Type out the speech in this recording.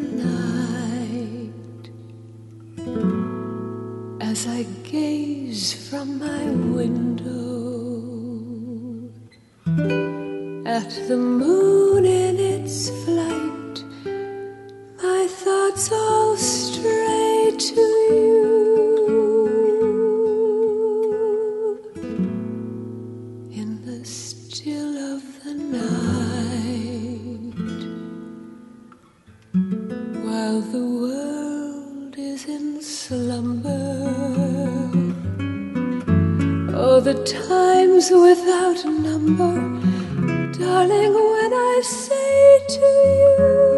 night as I gaze from my window at the moon in its flight, my thoughts all stray to you. In the still of the night, while the world is in slumber, oh, the times without number, darling, when I say to you,